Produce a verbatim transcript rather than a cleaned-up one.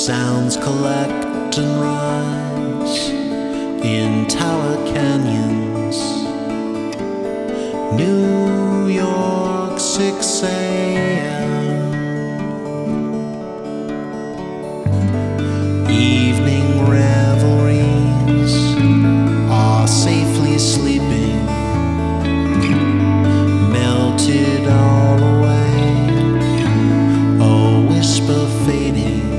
sounds collect and rise in tower canyons. New